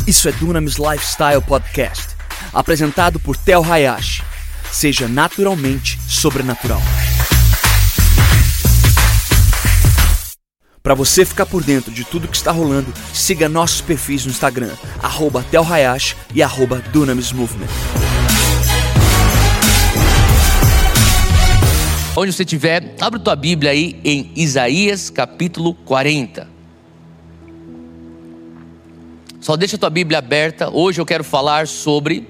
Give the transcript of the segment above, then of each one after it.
Isso é Dunamis Lifestyle Podcast, apresentado por Tel Hayashi. Seja naturalmente sobrenatural. Para você ficar por dentro de tudo que está rolando, siga nossos perfis no Instagram, @TelHayashi e @DunamisMovement. Onde você estiver, abre tua Bíblia aí em Isaías capítulo 40. Só deixa a tua Bíblia aberta. Hoje eu quero falar sobre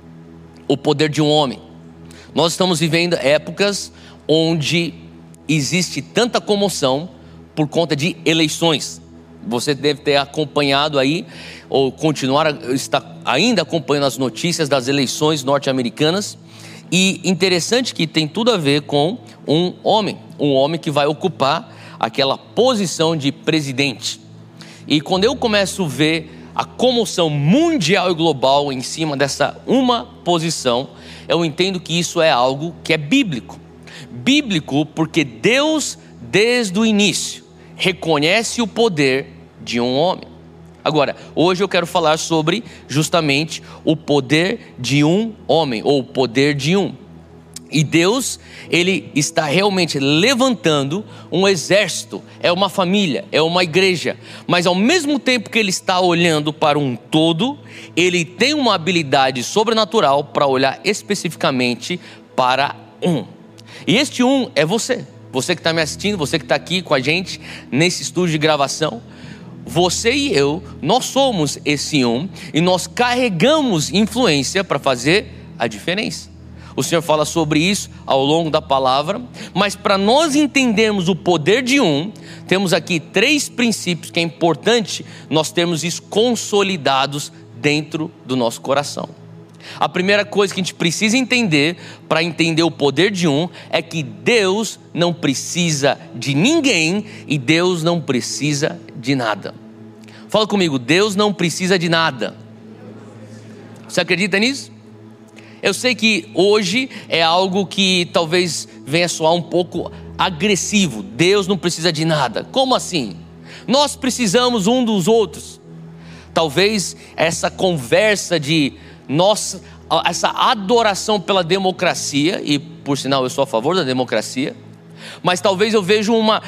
o poder de um homem. Nós estamos vivendo épocas onde existe tanta comoção por conta de eleições. Você deve ter acompanhado aí, ou está ainda acompanhando as notícias das eleições norte-americanas. E interessante que tem tudo a ver com um homem que vai ocupar aquela posição de presidente. E quando eu começo a ver a comoção mundial e global em cima dessa uma posição, eu entendo que isso é algo que é bíblico. Bíblico porque Deus, desde o início, reconhece o poder de um homem. Agora, hoje eu quero falar sobre justamente o poder de um homem, ou o poder de um. E Deus, Ele está realmente levantando um exército, é uma família, é uma igreja. Mas ao mesmo tempo que Ele está olhando para um todo, Ele tem uma habilidade sobrenatural para olhar especificamente para um. E este um é você. Você que está me assistindo, você que está aqui com a gente nesse estúdio de gravação. Você e eu, nós somos esse um e nós carregamos influência para fazer a diferença. O Senhor fala sobre isso ao longo da palavra, mas para nós entendermos o poder de um, temos aqui 3 princípios que é importante nós termos isso consolidados dentro do nosso coração. A primeira coisa que a gente precisa entender para entender o poder de um é que Deus não precisa de ninguém e Deus não precisa de nada. Fala comigo, Deus não precisa de nada. Você acredita nisso? Eu sei que hoje é algo que talvez venha soar um pouco agressivo. Deus não precisa de nada. Como assim? Nós precisamos um dos outros. Talvez essa conversa de essa adoração pela democracia, e por sinal eu sou a favor da democracia, mas talvez eu veja uma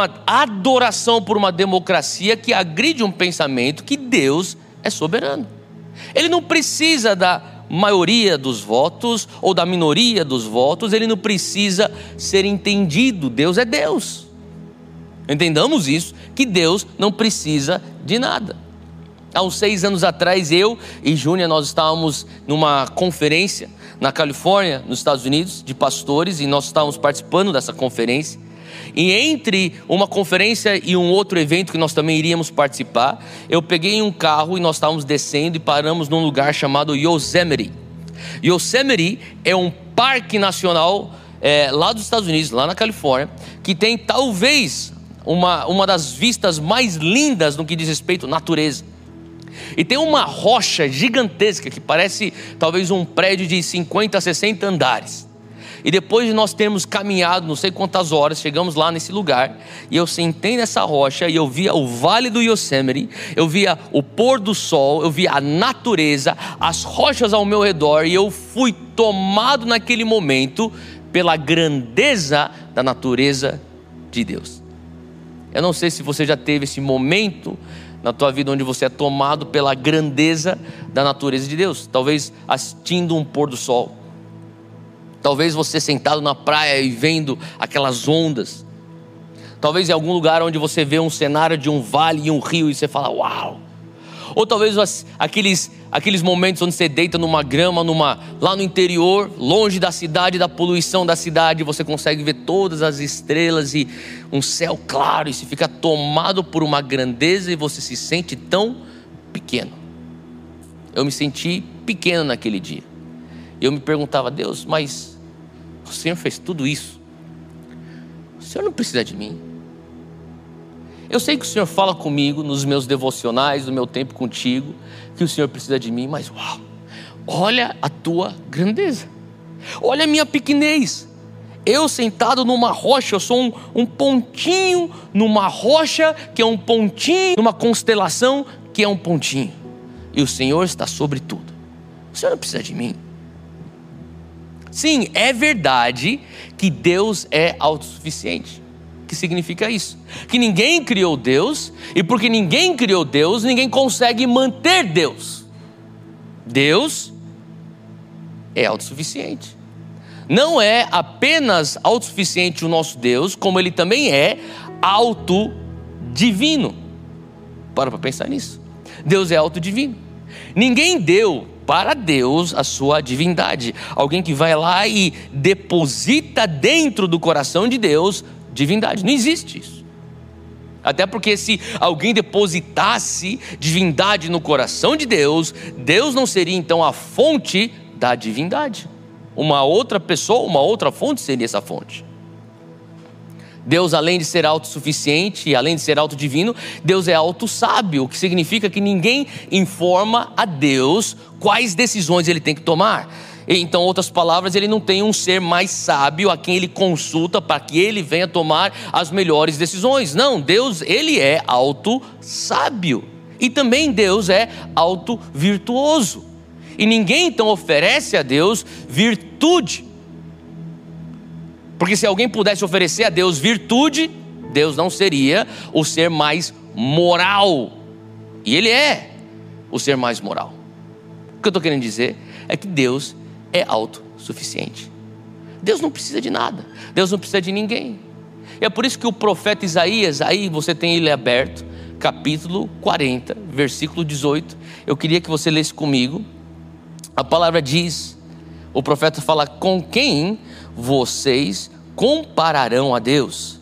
adoração por uma democracia que agride um pensamento que Deus é soberano. Ele não precisa da maioria dos votos ou da minoria dos votos, ele não precisa ser entendido. Deus é Deus. Entendamos isso, que Deus não precisa de nada. Há uns 6 anos atrás, eu e Júnior, nós estávamos numa conferência na Califórnia, nos Estados Unidos, de pastores, e nós estávamos participando dessa conferência. E entre uma conferência e um outro evento que nós também iríamos participar, eu peguei um carro e nós estávamos descendo e paramos num lugar chamado Yosemite. Yosemite é um parque nacional lá dos Estados Unidos, lá na Califórnia, que tem talvez uma das vistas mais lindas no que diz respeito à natureza. E tem uma rocha gigantesca que parece talvez um prédio de 50, 60 andares. E depois de nós termos caminhado não sei quantas horas, chegamos lá nesse lugar, e eu sentei nessa rocha e eu via o vale do Yosemite, eu via o pôr do sol, eu via a natureza, as rochas ao meu redor, e eu fui tomado naquele momento pela grandeza da natureza de Deus. Eu não sei se você já teve esse momento na tua vida onde você é tomado pela grandeza da natureza de Deus. Talvez assistindo um pôr do sol, talvez você sentado na praia e vendo aquelas ondas, talvez em algum lugar onde você vê um cenário de um vale e um rio e você fala uau. Ou talvez aqueles momentos onde você deita numa grama, lá no interior, longe da cidade, da poluição da cidade, você consegue ver todas as estrelas e um céu claro, e se fica tomado por uma grandeza e você se sente tão pequeno. Eu me senti pequeno naquele dia. Eu me perguntava, Deus, mas o Senhor fez tudo isso, o Senhor não precisa de mim. Eu sei que o Senhor fala comigo nos meus devocionais, no meu tempo contigo, que o Senhor precisa de mim, mas uau, olha a tua grandeza, olha a minha pequenez. Eu sentado numa rocha, eu sou um pontinho numa rocha que é um pontinho, numa constelação que é um pontinho. e o Senhor está sobre tudo. O Senhor não precisa de mim. Sim, é verdade que Deus é autossuficiente. O que significa isso? Que ninguém criou Deus, e porque ninguém criou Deus, ninguém consegue manter Deus. Deus é autossuficiente. Não é apenas autossuficiente o nosso Deus, como Ele também é autodivino. Para pensar nisso. Deus é autodivino. Ninguém deu para Deus a sua divindade. Alguém que vai lá e deposita dentro do coração de Deus divindade. Não existe isso. Até porque se alguém depositasse divindade no coração de Deus, Deus não seria então a fonte da divindade. Uma outra pessoa, uma outra fonte seria essa fonte. Deus, além de ser autossuficiente e além de ser autodivino, Deus é autossábio, o que significa que ninguém informa a Deus quais decisões Ele tem que tomar. Então, em outras palavras, Ele não tem um ser mais sábio a quem Ele consulta para que Ele venha tomar as melhores decisões. Não, Deus, Ele é autossábio. E também Deus é autovirtuoso. E ninguém então oferece a Deus virtude. Porque se alguém pudesse oferecer a Deus virtude, Deus não seria o ser mais moral. E Ele é o ser mais moral. O que eu estou querendo dizer é que Deus é autossuficiente. Deus não precisa de nada. Deus não precisa de ninguém. E é por isso que o profeta Isaías, aí você tem ele aberto, capítulo 40, versículo 18. Eu queria que você lesse comigo. A palavra diz, o profeta fala: com quem vocês compararão a Deus?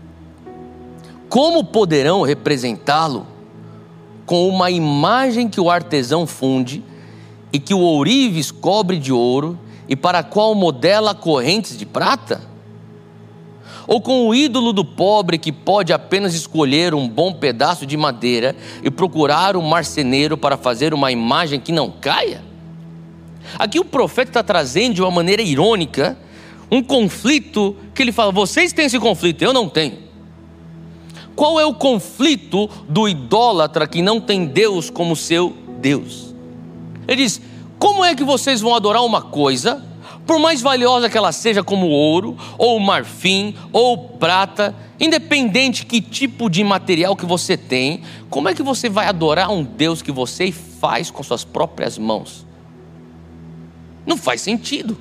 Como poderão representá-lo? Com uma imagem que o artesão funde e que o ourives cobre de ouro e para a qual modela correntes de prata? Ou com o ídolo do pobre que pode apenas escolher um bom pedaço de madeira e procurar um marceneiro para fazer uma imagem que não caia? Aqui o profeta está trazendo de uma maneira irônica um conflito que ele fala: vocês têm esse conflito, eu não tenho. Qual é o conflito do idólatra que não tem Deus como seu Deus? Ele diz: como é que vocês vão adorar uma coisa, por mais valiosa que ela seja, como ouro, ou marfim, ou prata, independente que tipo de material que você tem, como é que você vai adorar um Deus que você faz com suas próprias mãos? Não faz sentido.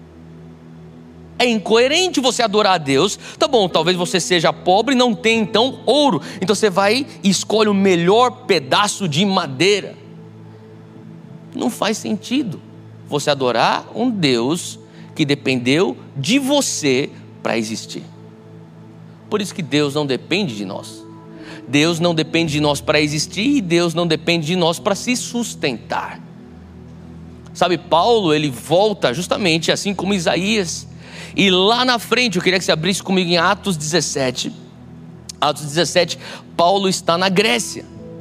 É incoerente você adorar a Deus. Tá bom, talvez você seja pobre e não tenha então ouro, então você vai e escolhe o melhor pedaço de madeira. Não faz sentido você adorar um Deus que dependeu de você para existir. Por isso que Deus não depende de nós. Deus não depende de nós para existir, e Deus não depende de nós para se sustentar. Sabe, Paulo, ele volta justamente assim como Isaías. E lá na frente, eu queria que você abrisse comigo em Atos 17. Atos 17, Paulo está na Grécia.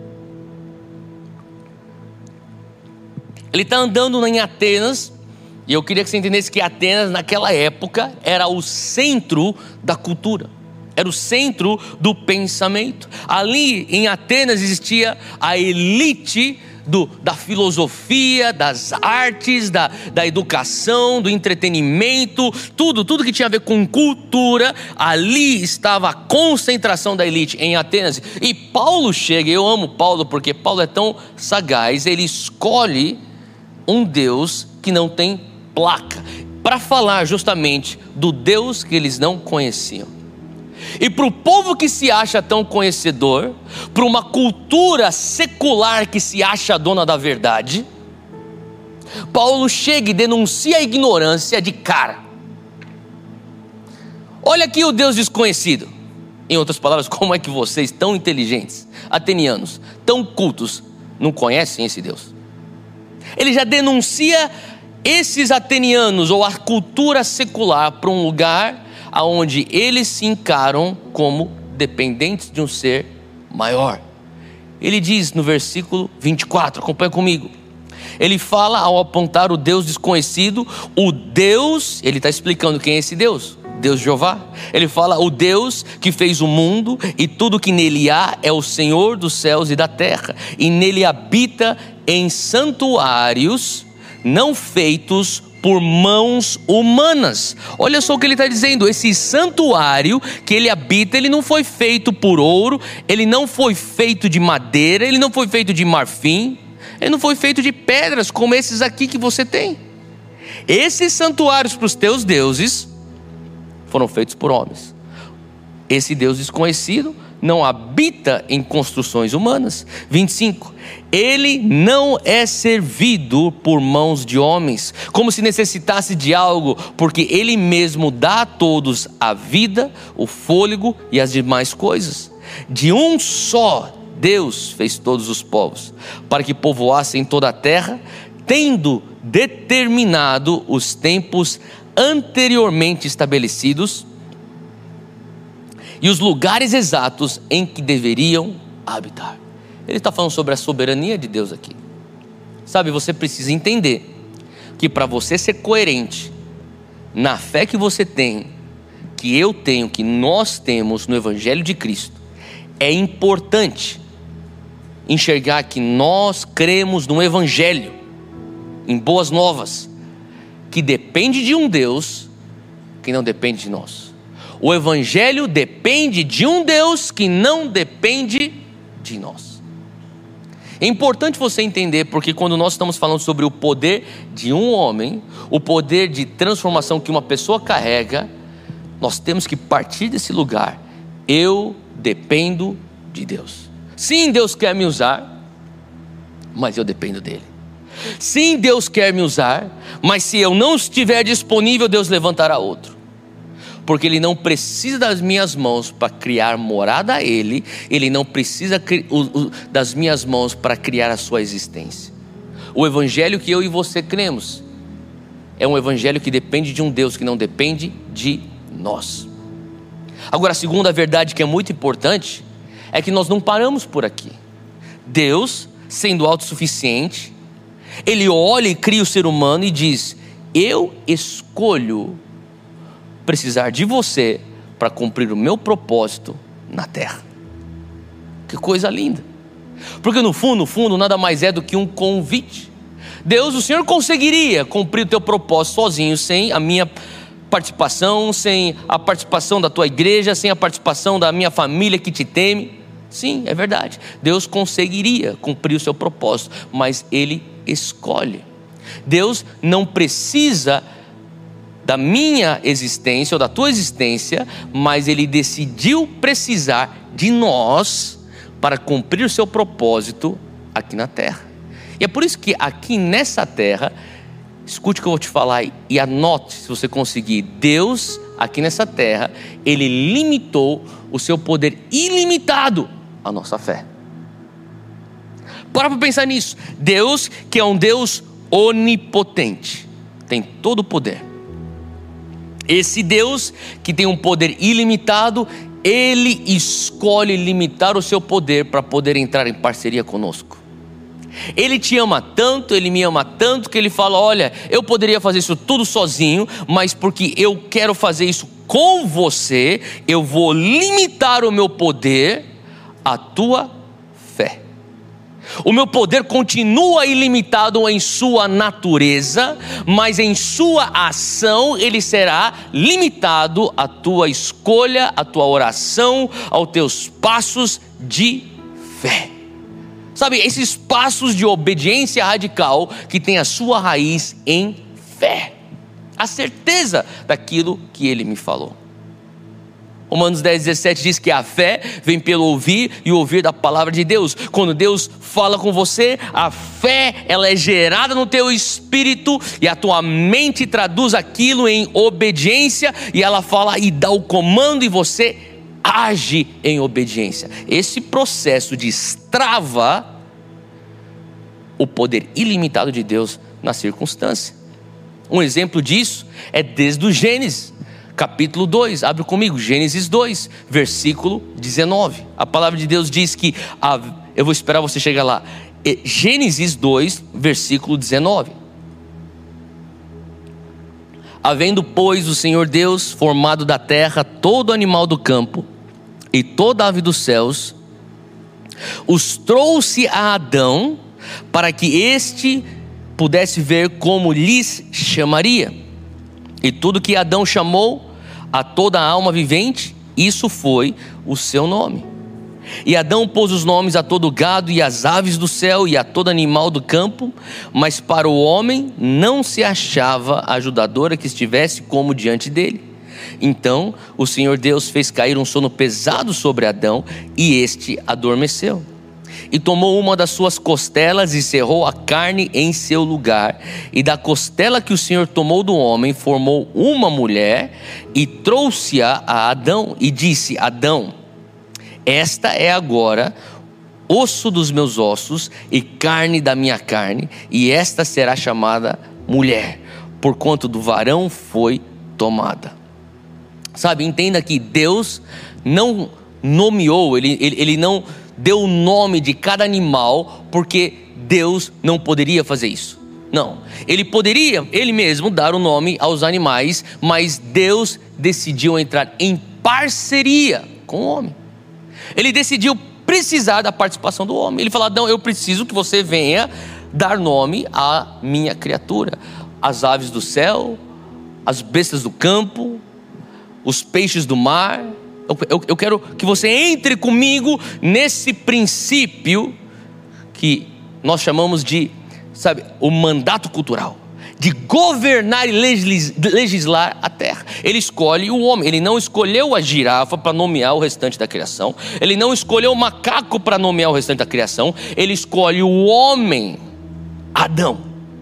Ele está andando em Atenas. E eu queria que você entendesse que Atenas, naquela época, era o centro da cultura. Era o centro do pensamento. Ali em Atenas existia a elite da filosofia, das artes, da educação, do entretenimento, tudo que tinha a ver com cultura. Ali estava a concentração da elite em Atenas. E Paulo chega, eu amo Paulo porque Paulo é tão sagaz, ele escolhe um Deus que não tem placa, para falar justamente do Deus que eles não conheciam. E para o povo que se acha tão conhecedor, para uma cultura secular que se acha dona da verdade, Paulo chega e denuncia a ignorância de cara. Olha aqui o Deus desconhecido. Em outras palavras, como é que vocês, tão inteligentes, atenianos, tão cultos, não conhecem esse Deus? Ele já denuncia esses atenianos ou a cultura secular para um lugar aonde eles se encaram como dependentes de um ser maior. Ele diz no versículo 24, acompanha comigo. Ele fala, ao apontar o Deus desconhecido, o Deus, ele está explicando quem é esse Deus, Deus Jeová. Ele fala: o Deus que fez o mundo e tudo que nele há é o Senhor dos céus e da terra, e nele habita em santuários não feitos por mãos humanas. Olha só o que ele está dizendo: esse santuário que ele habita, ele não foi feito por ouro, ele não foi feito de madeira, ele não foi feito de marfim, ele não foi feito de pedras como esses aqui que você tem. Esses santuários para os teus deuses foram feitos por homens. Esse Deus desconhecido não habita em construções humanas. 25. Ele não é servido por mãos de homens, como se necessitasse de algo, porque ele mesmo dá a todos a vida, o fôlego e as demais coisas. De um só Deus fez todos os povos, para que povoassem toda a terra, tendo determinado os tempos anteriormente estabelecidos e os lugares exatos em que deveriam habitar. Ele está falando sobre a soberania de Deus aqui. Sabe, você precisa entender que para você ser coerente na fé que você tem, que eu tenho, que nós temos no Evangelho de Cristo, é importante enxergar que nós cremos no Evangelho, em boas novas, que depende de um Deus que não depende de nós. O Evangelho depende de um Deus que não depende de nós. É importante você entender, porque quando nós estamos falando sobre o poder de um homem, o poder de transformação que uma pessoa carrega, nós temos que partir desse lugar. Eu dependo de Deus. Sim, Deus quer me usar, mas eu dependo dele. Sim, Deus quer me usar, mas se eu não estiver disponível, Deus levantará outro. Porque Ele não precisa das minhas mãos para criar morada a Ele, Ele não precisa das minhas mãos para criar a sua existência. O Evangelho que eu e você cremos é um Evangelho que depende de um Deus que não depende de nós. Agora, a segunda verdade que é muito importante é que nós não paramos por aqui. Deus, sendo autossuficiente, Ele olha e cria o ser humano e diz: eu escolho precisar de você para cumprir o meu propósito na terra. Que coisa linda. Porque no fundo nada mais é do que um convite. Deus, o Senhor conseguiria cumprir o teu propósito sozinho, sem a minha participação, sem a participação da tua igreja, sem a participação da minha família que te teme. Sim, é verdade, Deus conseguiria cumprir o seu propósito, mas Ele escolhe. Deus não precisa da minha existência ou da tua existência, mas Ele decidiu precisar de nós para cumprir o seu propósito aqui na terra. E é por isso que aqui nessa terra, escute o que eu vou te falar e anote se você conseguir. Deus aqui nessa terra, Ele limitou o seu poder ilimitado à nossa fé. Para pensar nisso. Deus, que é um Deus onipotente, tem todo o poder. Esse Deus que tem um poder ilimitado, Ele escolhe limitar o seu poder para poder entrar em parceria conosco. Ele te ama tanto, Ele me ama tanto, que Ele fala: olha, eu poderia fazer isso tudo sozinho, mas porque eu quero fazer isso com você, eu vou limitar o meu poder à tua fé. O meu poder continua ilimitado em sua natureza, mas em sua ação ele será limitado à tua escolha, à tua oração, aos teus passos de fé. Sabe, esses passos de obediência radical que tem a sua raiz em fé, a certeza daquilo que Ele me falou. Romanos 10:17 diz que a fé vem pelo ouvir e ouvir da palavra de Deus. Quando Deus fala com você, a fé ela é gerada no teu espírito e a tua mente traduz aquilo em obediência e ela fala e dá o comando e você age em obediência. Esse processo destrava o poder ilimitado de Deus na circunstância. Um exemplo disso é desde o Gênesis capítulo 2, abre comigo, Gênesis 2, versículo 19. A palavra de Deus diz que, eu vou esperar você chegar lá, Gênesis 2, versículo 19. Havendo, pois, o Senhor Deus formado da terra todo animal do campo e toda ave dos céus, os trouxe a Adão para que este pudesse ver como lhes chamaria. E tudo que Adão chamou a toda a alma vivente, isso foi o seu nome. E Adão pôs os nomes a todo gado e às aves do céu e a todo animal do campo, mas para o homem não se achava ajudadora que estivesse como diante dele. Então o Senhor Deus fez cair um sono pesado sobre Adão, e este adormeceu. E tomou uma das suas costelas e cerrou a carne em seu lugar. E da costela que o Senhor tomou do homem, formou uma mulher e trouxe-a a Adão e disse: Adão, esta é agora osso dos meus ossos e carne da minha carne, e esta será chamada mulher, porquanto do varão foi tomada. Sabe, entenda que Deus não nomeou, ele não deu o nome de cada animal porque Deus não poderia fazer isso. Não, ele poderia ele mesmo dar o nome aos animais, mas Deus decidiu entrar em parceria com o homem. Ele decidiu precisar da participação do homem. Ele falou: Adão, eu preciso que você venha dar nome à minha criatura, as aves do céu, as bestas do campo, os peixes do mar. Eu quero que você entre comigo nesse princípio que nós chamamos de, sabe, o mandato cultural, de governar e legislar a terra. Ele escolhe o homem. Ele não escolheu a girafa para nomear o restante da criação. Ele não escolheu o macaco para nomear o restante da criação. Ele escolhe o homem, Adão,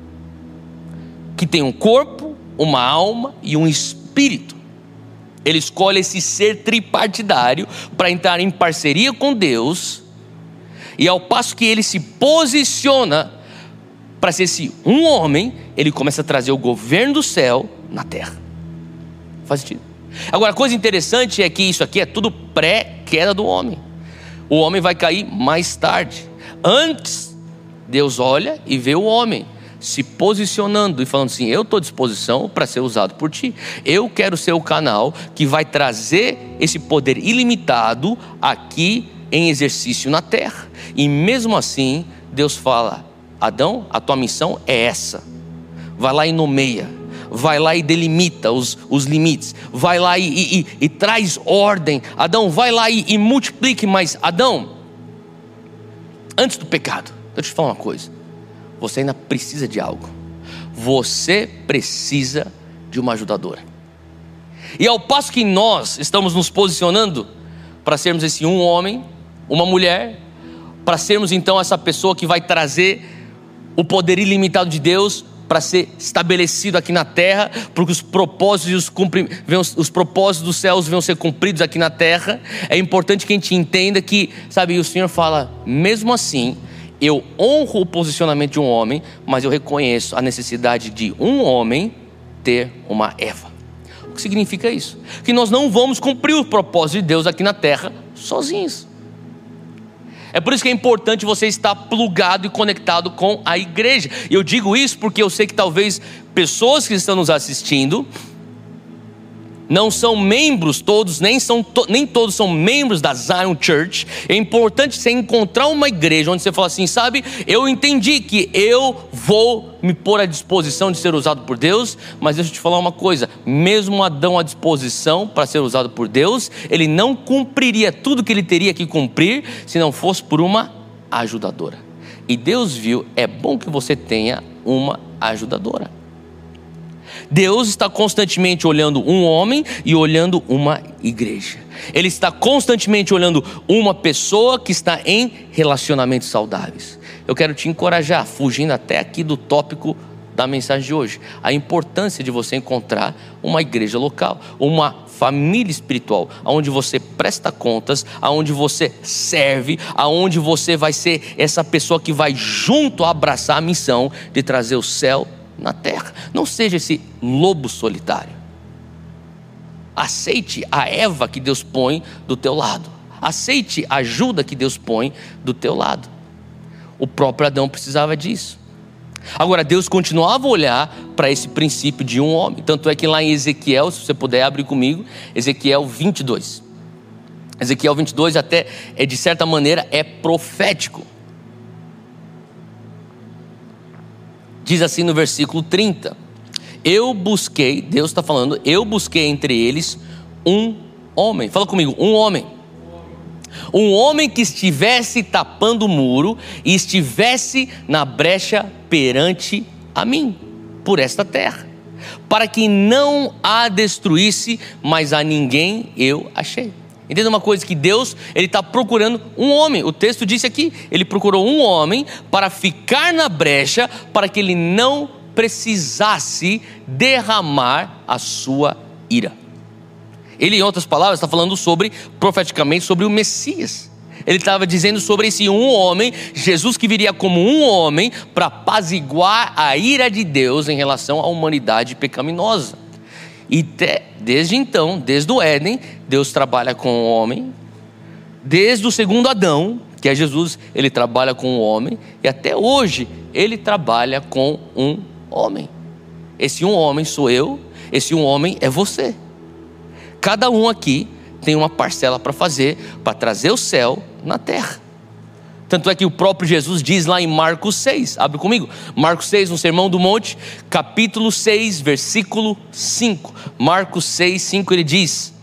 que tem um corpo, uma alma e um espírito. Ele escolhe esse ser tripartidário para entrar em parceria com Deus, e ao passo que ele se posiciona para ser esse um homem, ele começa a trazer o governo do céu na terra. Faz sentido? Agora, a coisa interessante é que isso aqui é tudo pré-queda do homem. O homem vai cair mais tarde. Antes, Deus olha e vê o homem se posicionando e falando assim: eu estou à disposição para ser usado por ti. Eu quero ser o canal que vai trazer esse poder ilimitado aqui em exercício na terra. E mesmo assim, Deus fala: Adão, a tua missão é essa. Vai lá e nomeia. Vai lá e delimita os limites. Vai lá e traz ordem. Adão, vai lá e multiplique. Mas Adão, antes do pecado, deixa eu te falar uma coisa. Você ainda precisa de algo. Você precisa de uma ajudadora. E ao passo que nós estamos nos posicionando para sermos esse um homem, uma mulher, para sermos então essa pessoa que vai trazer o poder ilimitado de Deus para ser estabelecido aqui na terra, porque os propósitos os propósitos dos céus venham ser cumpridos aqui na terra. É importante que a gente entenda que, sabe, o Senhor fala: mesmo assim, eu honro o posicionamento de um homem, mas eu reconheço a necessidade de um homem ter uma Eva. O que significa isso? Que nós não vamos cumprir o propósito de Deus aqui na terra sozinhos. É por isso que é importante você estar plugado e conectado com a igreja. E eu digo isso porque eu sei que talvez pessoas que estão nos assistindo não são membros todos, nem todos são membros da Zion Church. É importante você encontrar uma igreja onde você fala assim: sabe, eu entendi que eu vou me pôr à disposição de ser usado por Deus, mas deixa eu te falar uma coisa: mesmo Adão à disposição para ser usado por Deus, ele não cumpriria tudo que ele teria que cumprir se não fosse por uma ajudadora. E Deus viu: é bom que você tenha uma ajudadora. Deus está constantemente olhando um homem e olhando uma igreja. Ele está constantemente olhando uma pessoa que está em relacionamentos saudáveis. Eu quero te encorajar, fugindo até aqui do tópico da mensagem de hoje, a importância de você encontrar uma igreja local, uma família espiritual, onde você presta contas, onde você serve, onde você vai ser essa pessoa que vai junto abraçar a missão de trazer o céu na terra. Não seja esse lobo solitário. Aceite a Eva que Deus põe do teu lado. Aceite a ajuda que Deus põe do teu lado. O próprio Adão precisava disso. Agora, Deus continuava a olhar para esse princípio de um homem. Tanto é que lá em Ezequiel, se você puder abrir comigo, Ezequiel 22. Ezequiel 22 até, de certa maneira, é profético. Diz assim no versículo 30: eu busquei, Deus está falando, eu busquei entre eles um homem. Fala comigo, um homem. Um homem que estivesse tapando o muro e estivesse na brecha perante a mim, por esta terra, para que não a destruísse, mas a ninguém eu achei. Entenda uma coisa, que Deus, Ele está procurando um homem. O texto disse aqui, Ele procurou um homem para ficar na brecha, para que Ele não precisasse derramar a sua ira. Ele, em outras palavras, está falando profeticamente sobre o Messias. Ele estava dizendo sobre esse um homem, Jesus, que viria como um homem para apaziguar a ira de Deus em relação à humanidade pecaminosa. E desde então, desde o Éden, Deus trabalha com o homem. Desde o segundo Adão, que é Jesus, Ele trabalha com o homem. E até hoje, Ele trabalha com um homem. Esse um homem sou eu, esse um homem é você. Cada um aqui tem uma parcela para fazer, para trazer o céu na terra. Tanto é que o próprio Jesus diz lá em Marcos 6, abre comigo, Marcos 6, no Sermão do Monte, capítulo 6, versículo 5. Marcos 6, 5, ele diz,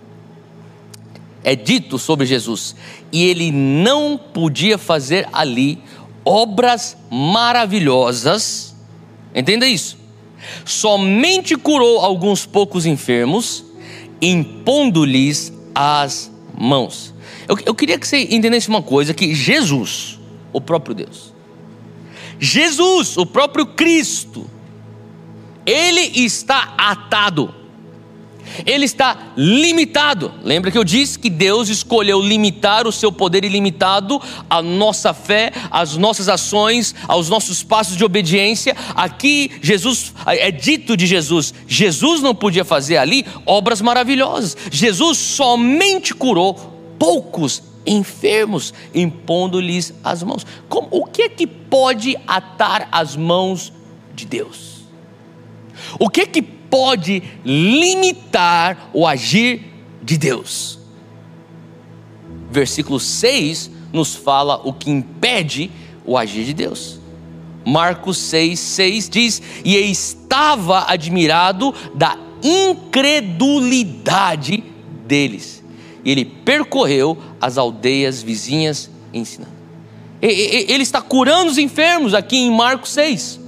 é dito sobre Jesus, e ele não podia fazer ali obras maravilhosas, entenda isso, somente curou alguns poucos enfermos, impondo-lhes as mãos. Eu queria que você entendesse uma coisa, que Jesus, o próprio Deus, Jesus, o próprio Cristo, Ele está atado, Ele está limitado. Lembra que eu disse que Deus escolheu limitar o seu poder ilimitado, a nossa fé, as nossas ações, aos nossos passos de obediência. Aqui Jesus, é dito de Jesus, Jesus não podia fazer ali obras maravilhosas. Jesus somente curou poucos enfermos, impondo-lhes as mãos. O que é que pode atar as mãos de Deus? O que é que pode limitar o agir de Deus? Versículo 6 nos fala o que impede o agir de Deus. Marcos 6, 6 diz, e estava admirado da incredulidade deles. E ele percorreu as aldeias vizinhas ensinando. Ele está curando os enfermos aqui em Marcos 6.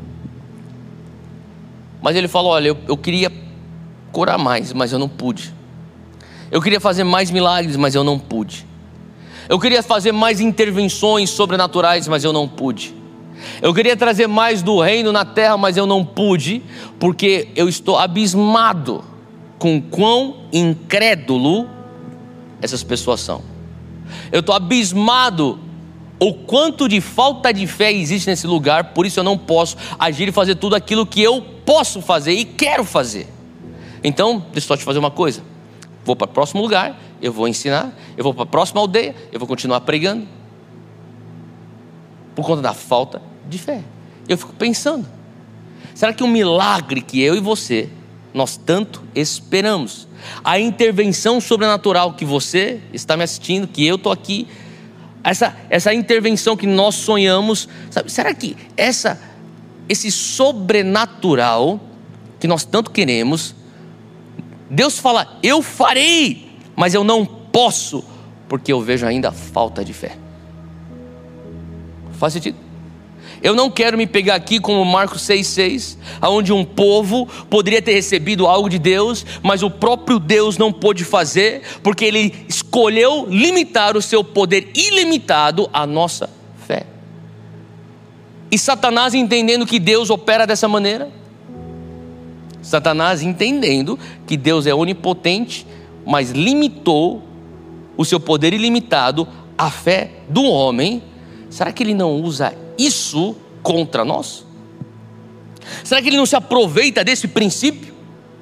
Mas ele falou, olha, eu queria curar mais, mas eu não pude. Eu queria fazer mais milagres, mas eu não pude. Eu queria fazer mais intervenções sobrenaturais, mas eu não pude. Eu queria trazer mais do reino na terra, mas eu não pude, porque eu estou abismado com quão incrédulo essas pessoas são. Eu estou abismado o quanto de falta de fé existe nesse lugar. Por isso eu não posso agir e fazer tudo aquilo que eu posso fazer e quero fazer. Então, deixa eu só te fazer uma coisa. Vou para o próximo lugar, eu vou ensinar. Eu vou para a próxima aldeia, eu vou continuar pregando. Por conta da falta de fé. Eu fico pensando, será que o milagre que eu e você, nós tanto esperamos, a intervenção sobrenatural que você está me assistindo, que eu estou aqui, essa intervenção que nós sonhamos, sabe, será que esse sobrenatural que nós tanto queremos, Deus fala, eu farei, mas eu não posso, porque eu vejo ainda a falta de fé? Faz sentido? Eu não quero me pegar aqui como Marcos 6,6, onde um povo poderia ter recebido algo de Deus, mas o próprio Deus não pôde fazer, porque Ele escolheu limitar o seu poder ilimitado à nossa fé. E Satanás, entendendo que Deus opera dessa maneira, Satanás entendendo que Deus é onipotente, mas limitou o seu poder ilimitado à fé do homem, será que ele não usa isso contra nós? Será que ele não se aproveita desse princípio?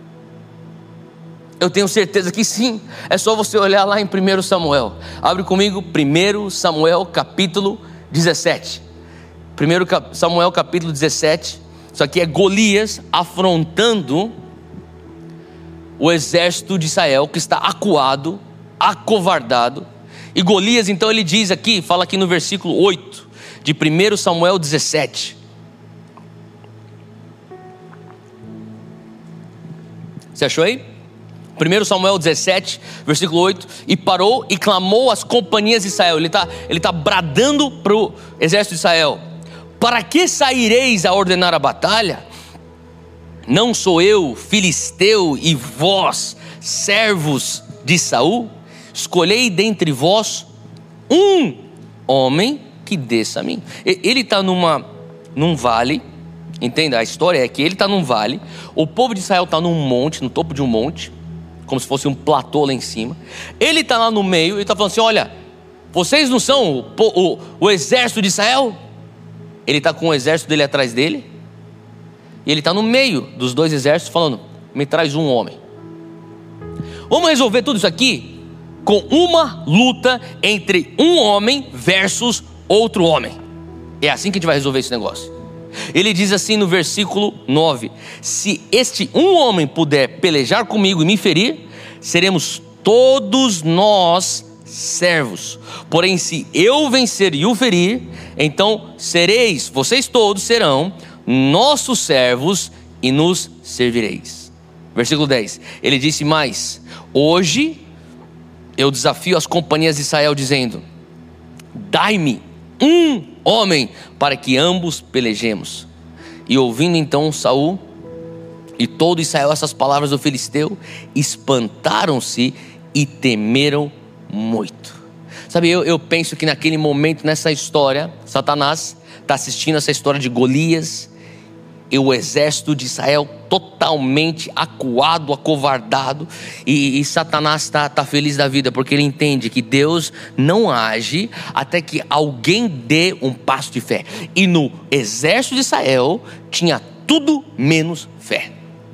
Eu tenho certeza que sim. É só você olhar lá em 1 Samuel. Abre comigo 1 Samuel capítulo 17. 1 Samuel capítulo 17. Isso aqui é Golias afrontando o exército de Israel, que está acuado, acovardado. E Golias, então, ele diz aqui, fala aqui no versículo 8 de 1 Samuel 17. Você achou aí? 1 Samuel 17, versículo 8. E parou e clamou às companhias de Israel. Ele tá bradando para o exército de Israel: para que saireis a ordenar a batalha? Não sou eu filisteu e vós servos de Saul? Escolhei dentre vós um homem que desça a mim. Ele está num vale. Entenda, a história é que ele está num vale. O povo de Israel está num monte, no topo de um monte, como se fosse um platô lá em cima. Ele está lá no meio, ele está falando assim: olha, vocês não são o exército de Israel? Ele está com o exército dele atrás dele, e ele está no meio dos dois exércitos falando: me traz um homem. Vamos resolver tudo isso aqui com uma luta entre um homem versus outro homem. É assim que a gente vai resolver esse negócio. Ele diz assim no versículo 9: se este um homem puder pelejar comigo e me ferir, seremos todos nós servos. Porém, se eu vencer e o ferir, então vocês todos serão nossos servos e nos servireis. Versículo 10, ele disse mais: hoje eu desafio as companhias de Israel, dizendo: dai-me um homem para que ambos pelejemos. E ouvindo então Saul e todo Israel essas palavras do filisteu, espantaram-se e temeram muito. Sabe, eu penso que naquele momento, nessa história, Satanás está assistindo essa história de Golias, e o exército de Israel totalmente acuado, acovardado, e Satanás está feliz da vida, porque ele entende que Deus não age até que alguém dê um passo de fé. E no exército de Israel tinha tudo menos fé.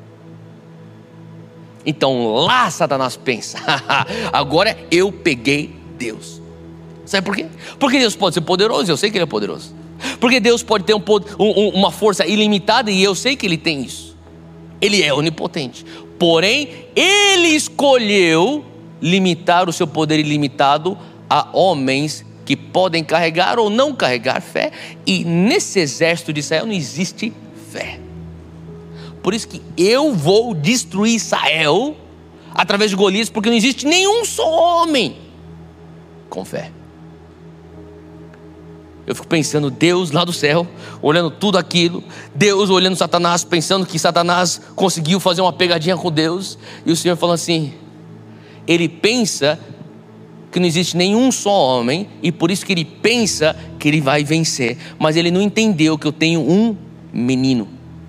Então lá Satanás pensa: agora eu peguei Deus. Sabe por quê? Porque Deus pode ser poderoso, eu sei que Ele é poderoso. Porque Deus pode ter uma força ilimitada, e eu sei que Ele tem isso. Ele é onipotente. Porém, Ele escolheu limitar o seu poder ilimitado a homens que podem carregar ou não carregar fé. E nesse exército de Israel não existe fé. Por isso que eu vou destruir Israel através de Golias, porque não existe nenhum só homem com fé. Eu fico pensando, Deus lá do céu, olhando tudo aquilo, Deus olhando Satanás, pensando que Satanás conseguiu fazer uma pegadinha com Deus, e o Senhor falando assim: ele pensa que não existe nenhum só homem, e por isso que ele pensa que ele vai vencer, mas ele não entendeu que eu tenho um menino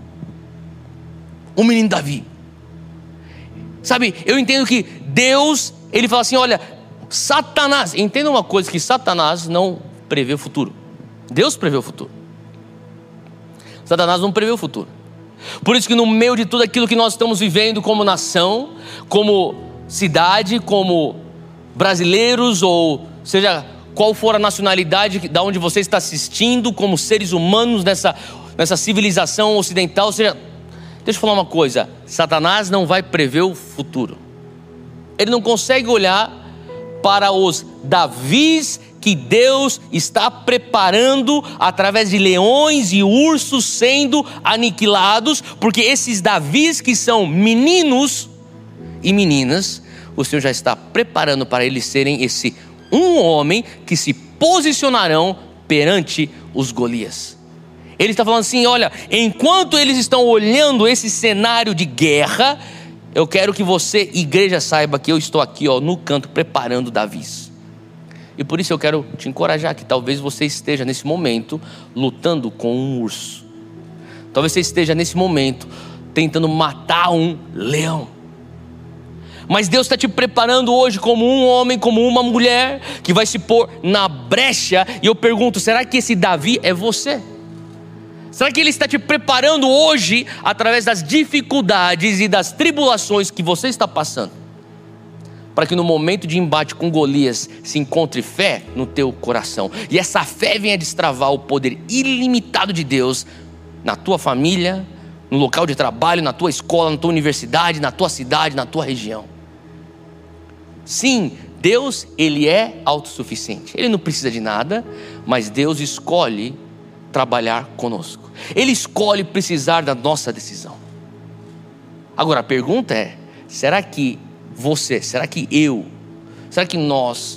Davi. Sabe, eu entendo que Deus, ele fala assim: olha, Satanás, entenda uma coisa, que Satanás não prevê o futuro. Deus prevê o futuro. Satanás não prevê o futuro. Por isso que no meio de tudo aquilo que nós estamos vivendo como nação, como cidade, como brasileiros, ou seja, qual for a nacionalidade da onde você está assistindo, como seres humanos nessa civilização ocidental, ou seja, deixa eu falar uma coisa: Satanás não vai prever o futuro. Ele não consegue olhar para os Davis que Deus está preparando através de leões e ursos sendo aniquilados, porque esses Davis que são meninos e meninas, o Senhor já está preparando para eles serem esse um homem que se posicionarão perante os Golias. Ele está falando assim: olha, enquanto eles estão olhando esse cenário de guerra, eu quero que você, igreja, saiba que eu estou aqui no canto preparando Davis. E por isso eu quero te encorajar que talvez você esteja nesse momento lutando com um urso. Talvez você esteja nesse momento tentando matar um leão. Mas Deus está te preparando hoje como um homem, como uma mulher que vai se pôr na brecha. E eu pergunto: será que esse Davi é você? Será que Ele está te preparando hoje através das dificuldades e das tribulações que você está passando, para que no momento de embate com Golias se encontre fé no teu coração, e essa fé venha destravar o poder ilimitado de Deus na tua família, no local de trabalho, na tua escola, na tua universidade, na tua cidade, na tua região. Sim, Deus, Ele é autossuficiente, Ele não precisa de nada, mas Deus escolhe trabalhar conosco. Ele escolhe precisar da nossa decisão. Agora a pergunta é: será que você, será que eu, será que nós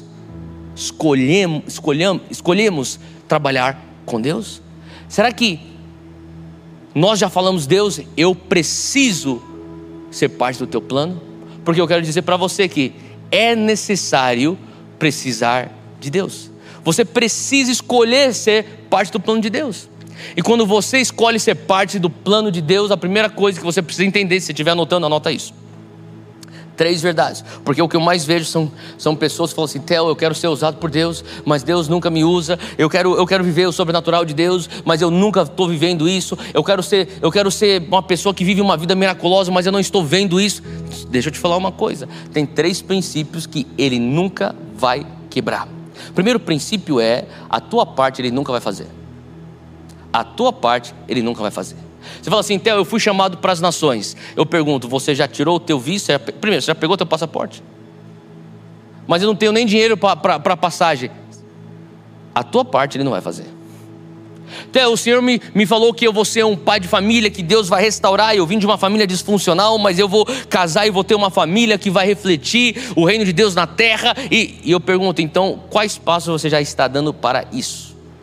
escolhemos trabalhar com Deus? Será que nós já falamos, Deus, eu preciso ser parte do teu plano? Porque eu quero dizer para você que é necessário precisar de Deus. Você precisa escolher ser parte do plano de Deus. E quando você escolhe ser parte do plano de Deus, a primeira coisa que você precisa entender, se você estiver anotando, anota isso. 3 verdades, porque o que eu mais vejo são pessoas que falam assim: Theo, eu quero ser usado por Deus, mas Deus nunca me usa. Eu quero viver o sobrenatural de Deus, mas eu nunca estou vivendo isso. Eu quero ser uma pessoa que vive uma vida miraculosa, mas eu não estou vendo isso. Deixa eu te falar uma coisa, tem 3 princípios que Ele nunca vai quebrar. O primeiro princípio é: a tua parte Ele nunca vai fazer. A tua parte Ele nunca vai fazer. Você fala assim: Theo, eu fui chamado para as nações. Eu pergunto, você já tirou o teu visto? Primeiro, você já pegou o teu passaporte? Mas eu não tenho nem dinheiro para passagem. A tua parte Ele não vai fazer. Theo, o Senhor me falou que eu vou ser um pai de família, que Deus vai restaurar. Eu vim de uma família disfuncional, mas eu vou casar e vou ter uma família que vai refletir o reino de Deus na terra. E eu pergunto, então, quais passos você já está dando para isso?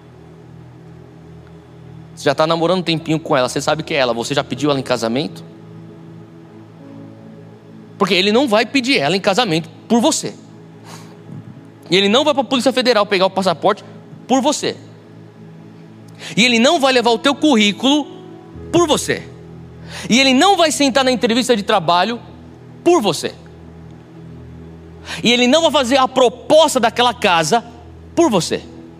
Você já está namorando um tempinho com ela, você sabe que é ela, você já pediu ela em casamento? Porque Ele não vai pedir ela em casamento por você. E Ele não vai para a Polícia Federal pegar o passaporte por você. E Ele não vai levar o teu currículo por você. E Ele não vai sentar na entrevista de trabalho por você. E Ele não vai fazer a proposta daquela casa por você.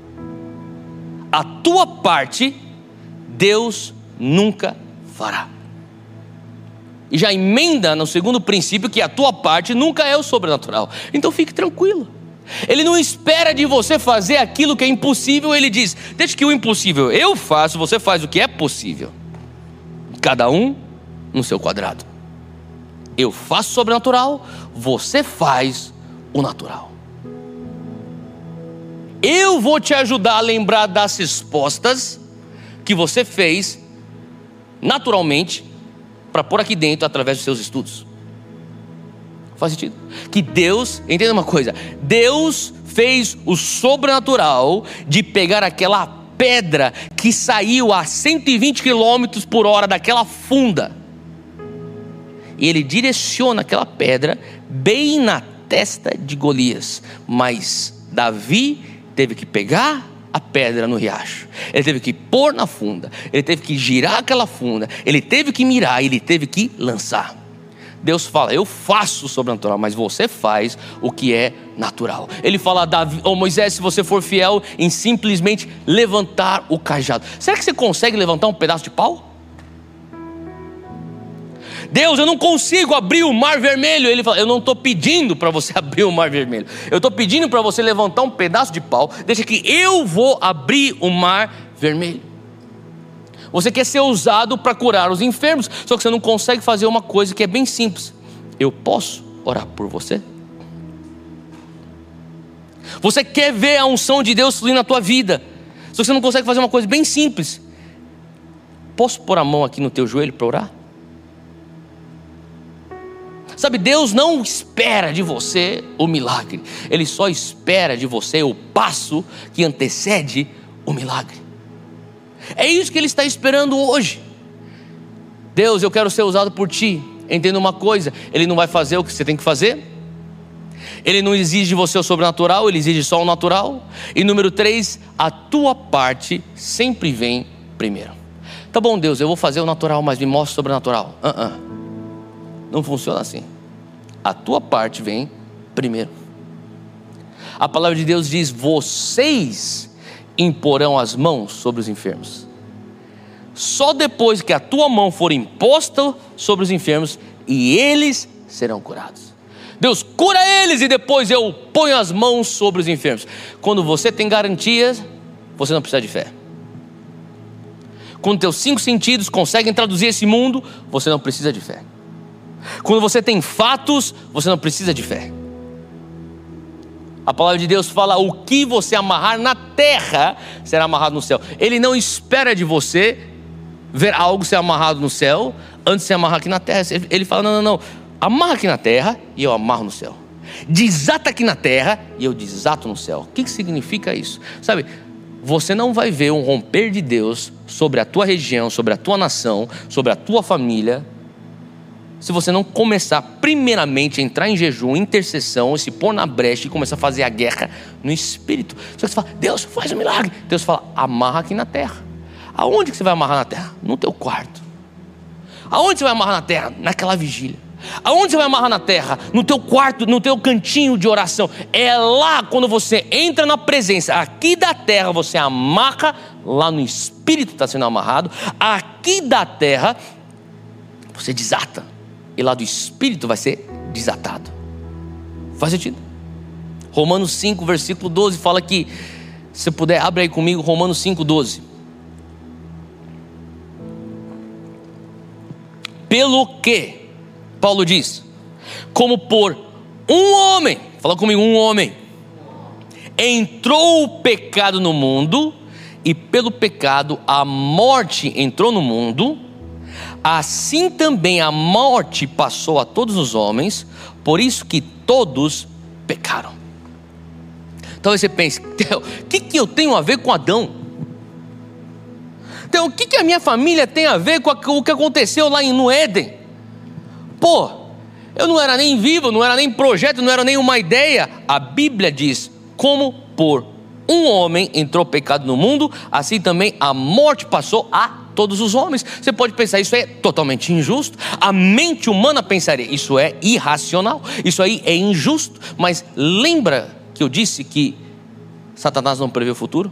A tua parte Deus nunca fará. E já emenda no segundo princípio que a tua parte nunca é o sobrenatural. Então fique tranquilo. Ele não espera de você fazer aquilo que é impossível. Ele diz: deixa que o impossível eu faço, você faz o que é possível. Cada um no seu quadrado. Eu faço o sobrenatural, você faz o natural. Eu vou te ajudar a lembrar das respostas que você fez naturalmente para pôr aqui dentro através dos seus estudos. Faz sentido? Que Deus, entenda uma coisa, Deus fez o sobrenatural de pegar aquela pedra que saiu a 120 km por hora daquela funda, e Ele direciona aquela pedra bem na testa de Golias. Mas Davi teve que pegar a pedra no riacho, ele teve que pôr na funda, ele teve que girar aquela funda, ele teve que mirar, ele teve que lançar. Deus fala: eu faço o sobrenatural, mas você faz o que é natural. Ele fala a Davi: Moisés, se você for fiel em simplesmente levantar o cajado. Será que você consegue levantar um pedaço de pau? Deus, eu não consigo abrir o mar vermelho. Ele fala: eu não estou pedindo para você abrir o mar vermelho, eu estou pedindo para você levantar um pedaço de pau. Deixa que eu vou abrir o mar vermelho. Você quer ser usado para curar os enfermos, só que você não consegue fazer uma coisa que é bem simples. Eu posso orar por você? Você quer ver a unção de Deus fluir na tua vida, só que você não consegue fazer uma coisa bem simples. Posso pôr a mão aqui no teu joelho para orar? Sabe, Deus não espera de você o milagre, Ele só espera de você o passo que antecede o milagre. É isso que Ele está esperando hoje. Deus, eu quero ser usado por Ti. Entenda uma coisa, Ele não vai fazer o que você tem que fazer. Ele não exige de você o sobrenatural, Ele exige só o natural. E número 3, a tua parte sempre vem primeiro. Tá bom, Deus, eu vou fazer o natural, mas me mostra o sobrenatural. Não funciona assim. A tua parte vem primeiro. A palavra de Deus diz: vocês imporão as mãos sobre os enfermos. Só depois que a tua mão for imposta sobre os enfermos, e eles serão curados. Deus cura eles e depois eu ponho as mãos sobre os enfermos. Quando você tem garantias, você não precisa de fé. Quando teus 5 sentidos conseguem traduzir esse mundo, você não precisa de fé. Quando você tem fatos, você não precisa de fé. A palavra de Deus fala: o que você amarrar na terra será amarrado no céu. Ele não espera de você ver algo ser amarrado no céu antes de se amarrar aqui na terra. Ele fala: não, amarra aqui na terra e eu amarro no céu. Desata aqui na terra e eu desato no céu. O que significa isso? Sabe, você não vai ver um romper de Deus sobre a tua região, sobre a tua nação, sobre a tua família, se você não começar primeiramente a entrar em jejum, intercessão, e se pôr na brecha e começar a fazer a guerra no Espírito. Só que você fala, Deus faz um milagre. Deus fala, amarra aqui na terra. Aonde que você vai amarrar na terra? No teu quarto. Aonde você vai amarrar na terra? Naquela vigília. Aonde você vai amarrar na terra? No teu quarto, no teu cantinho de oração. É lá quando você entra na presença. Aqui da terra você amarra, lá no Espírito está sendo amarrado. Aqui da terra você desata, e lá do Espírito vai ser desatado. Faz sentido? Romanos 5, versículo 12 fala que, se puder, abre aí comigo Romanos 5, 12. Pelo que, Paulo diz, como por um homem, fala comigo, um homem, entrou o pecado no mundo, e pelo pecado a morte entrou no mundo, assim também a morte passou a todos os homens, por isso que todos pecaram. Então você pensa, o que eu tenho a ver com Adão? Então o que a minha família tem a ver com o que aconteceu lá no Éden? Pô, eu não era nem vivo, não era nem projeto, não era nem uma ideia. A Bíblia diz, como por um homem entrou o pecado no mundo, assim também a morte passou a todos os homens. Você pode pensar, isso é totalmente injusto. A mente humana pensaria, isso é irracional, isso aí é injusto. Mas lembra que eu disse que Satanás não prevê o futuro?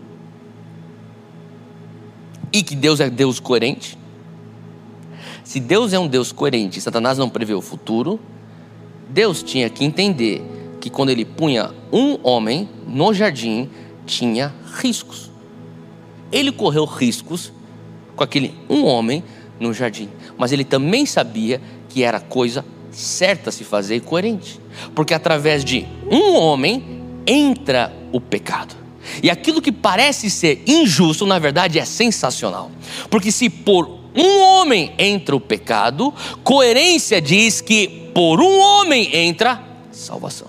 E que Deus é Deus coerente? Se Deus é um Deus coerente e Satanás não prevê o futuro, Deus tinha que entender que quando ele punha um homem no jardim, tinha riscos. Ele correu riscos com aquele um homem no jardim, mas ele também sabia que era coisa certa a se fazer e coerente, porque através de um homem entra o pecado, e aquilo que parece ser injusto, na verdade é sensacional, porque se por um homem entra o pecado, coerência diz que por um homem entra salvação.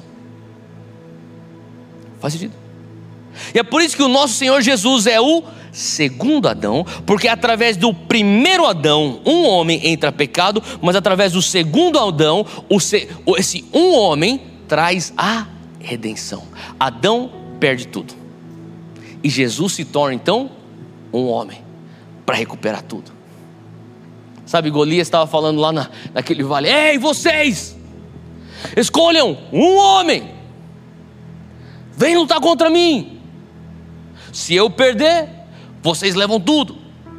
Faz sentido? E é por isso que o nosso Senhor Jesus é o segundo Adão, porque através do primeiro Adão, um homem entra pecado, mas através do segundo Adão, esse um homem traz a redenção. Adão perde tudo, e Jesus se torna então um homem para recuperar tudo. Sabe, Golias estava falando lá naquele vale, ei vocês, escolham um homem, vem lutar contra mim. Se eu perder, vocês levam tudo.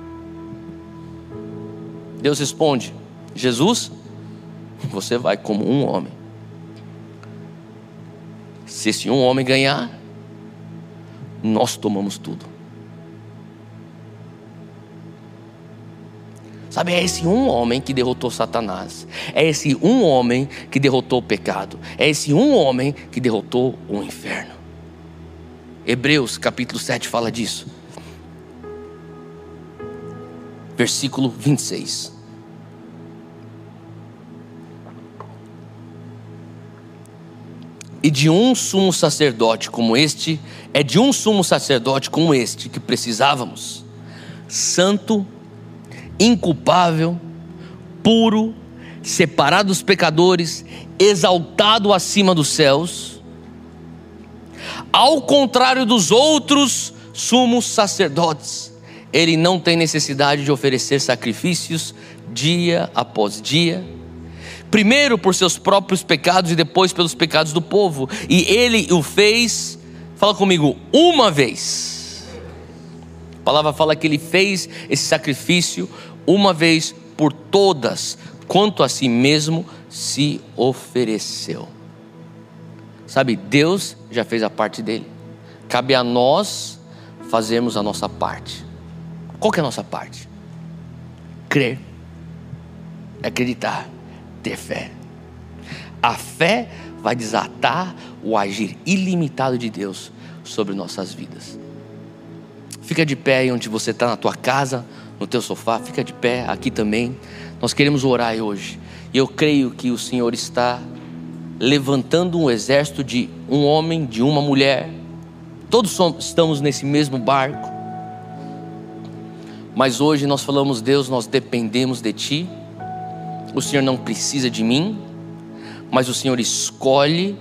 Deus responde, Jesus, você vai como um homem. Se esse um homem ganhar, nós tomamos tudo. Sabe, é esse um homem que derrotou Satanás. É esse um homem que derrotou o pecado. É esse um homem que derrotou o inferno. Hebreus capítulo 7 fala disso. Versículo 26. E de um sumo sacerdote como este, é de um sumo sacerdote como este que precisávamos, santo, inculpável, puro, separado dos pecadores, exaltado acima dos céus, ao contrário dos outros sumos sacerdotes. Ele não tem necessidade de oferecer sacrifícios dia após dia, primeiro por seus próprios pecados e depois pelos pecados do povo. E ele o fez, fala comigo, uma vez. A palavra fala que ele fez esse sacrifício uma vez por todas, quanto a si mesmo se ofereceu. Sabe, Deus já fez a parte dele. Cabe a nós fazermos a nossa parte. Qual que é a nossa parte? Crer, acreditar, ter fé. A fé vai desatar o agir ilimitado de Deus sobre nossas vidas. Fica de pé aí onde você está, na tua casa, no teu sofá. Fica de pé aqui também. Nós queremos orar hoje. E eu creio que o Senhor está levantando um exército de um homem, de uma mulher. Todos estamos nesse mesmo barco. Mas hoje nós falamos: Deus, nós dependemos de Ti. O Senhor não precisa de mim, mas o Senhor escolhe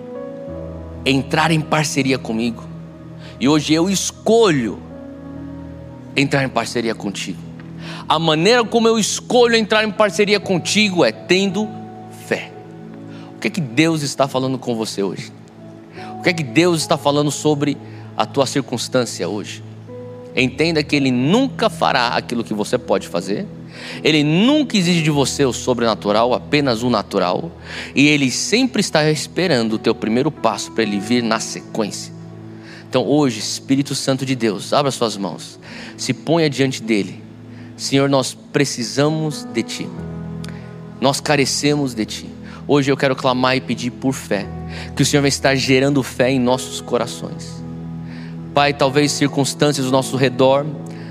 entrar em parceria comigo. E hoje eu escolho entrar em parceria contigo. A maneira como eu escolho entrar em parceria contigo é tendo fé. O que é que Deus está falando com você hoje? O que é que Deus está falando sobre a tua circunstância hoje? Entenda que Ele nunca fará aquilo que você pode fazer. Ele nunca exige de você o sobrenatural, apenas o natural. E Ele sempre está esperando o teu primeiro passo para Ele vir na sequência. Então hoje, Espírito Santo de Deus, abra suas mãos, se ponha diante dEle. Senhor, nós precisamos de Ti, nós carecemos de Ti. Hoje eu quero clamar e pedir por fé, que o Senhor vai estar gerando fé em nossos corações. Pai, talvez circunstâncias ao nosso redor,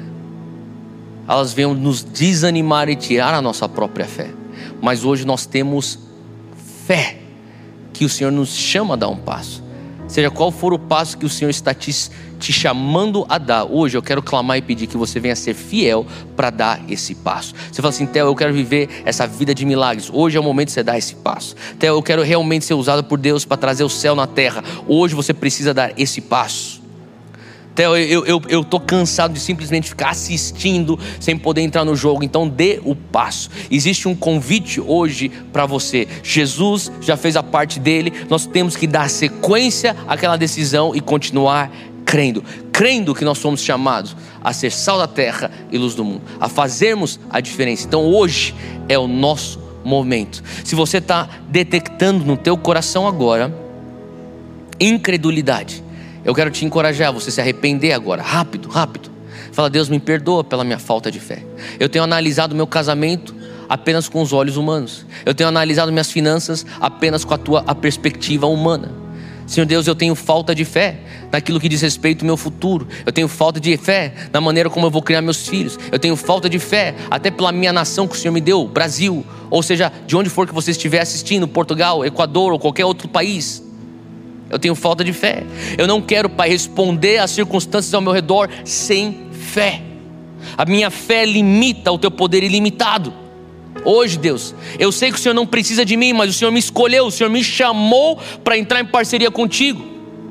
elas venham nos desanimar e tirar a nossa própria fé. Mas hoje nós temos fé, que o Senhor nos chama a dar um passo. Seja qual for o passo que o Senhor está te chamando a dar, hoje eu quero clamar e pedir que você venha ser fiel para dar esse passo. Você fala assim: Theo, eu quero viver essa vida de milagres. Hoje é o momento de você dar esse passo. Theo, eu quero realmente ser usado por Deus para trazer o céu na terra. Hoje você precisa dar esse passo. Theo, eu estou cansado de simplesmente ficar assistindo sem poder entrar no jogo. Então dê o passo. Existe um convite hoje para você. Jesus já fez a parte dele. Nós temos que dar sequência àquela decisão e continuar crendo que nós somos chamados a ser sal da terra e luz do mundo, a fazermos a diferença. Então hoje é o nosso momento. Se você está detectando no teu coração agora incredulidade, eu quero te encorajar a você se arrepender agora, rápido. Fala: Deus, me perdoa pela minha falta de fé. Eu tenho analisado meu casamento apenas com os olhos humanos. Eu tenho analisado minhas finanças apenas com a perspectiva humana. Senhor Deus, eu tenho falta de fé naquilo que diz respeito ao meu futuro. Eu tenho falta de fé na maneira como eu vou criar meus filhos. Eu tenho falta de fé até pela minha nação que o Senhor me deu, Brasil. Ou seja, de onde for que você estiver assistindo, Portugal, Equador ou qualquer outro país. Eu tenho falta de fé. Eu não quero, Pai, responder às circunstâncias ao meu redor sem fé. A minha fé limita o teu poder ilimitado. Hoje, Deus, eu sei que o Senhor não precisa de mim, mas o Senhor me escolheu, o Senhor me chamou para entrar em parceria contigo.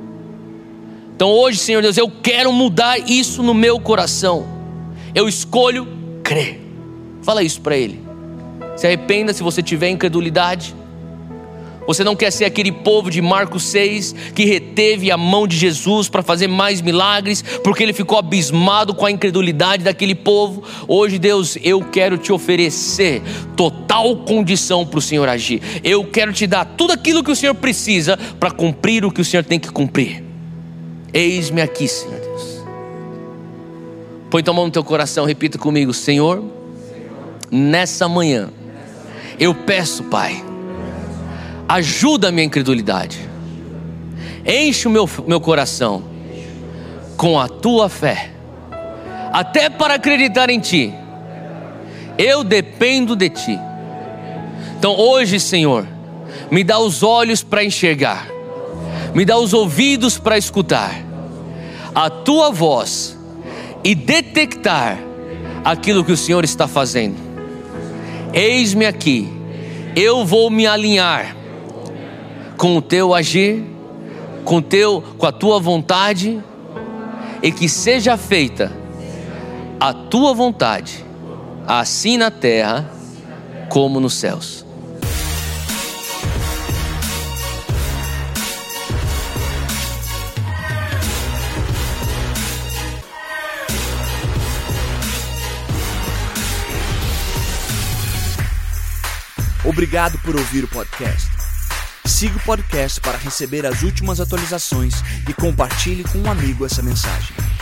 Então hoje, Senhor Deus, eu quero mudar isso no meu coração. Eu escolho crer. Fala isso para Ele. Se arrependa se você tiver incredulidade. Você não quer ser aquele povo de Marcos 6 que reteve a mão de Jesus para fazer mais milagres, porque ele ficou abismado com a incredulidade daquele povo. Hoje, Deus, eu quero te oferecer total condição para o Senhor agir. Eu quero te dar tudo aquilo que o Senhor precisa para cumprir o que o Senhor tem que cumprir. Eis-me aqui, Senhor Deus. Põe tua mão no teu coração, repita comigo: Senhor, nessa manhã eu peço, Pai, ajuda a minha incredulidade. Enche o meu coração com a tua fé, até para acreditar em Ti. Eu dependo de Ti. Então hoje, Senhor, me dá os olhos para enxergar, me dá os ouvidos para escutar a Tua voz e detectar aquilo que o Senhor está fazendo. Eis-me aqui. Eu vou me alinhar com o Teu agir, com a Tua vontade, e que seja feita a Tua vontade, assim na terra como nos céus. Obrigado por ouvir o podcast. Siga o podcast para receber as últimas atualizações e compartilhe com um amigo essa mensagem.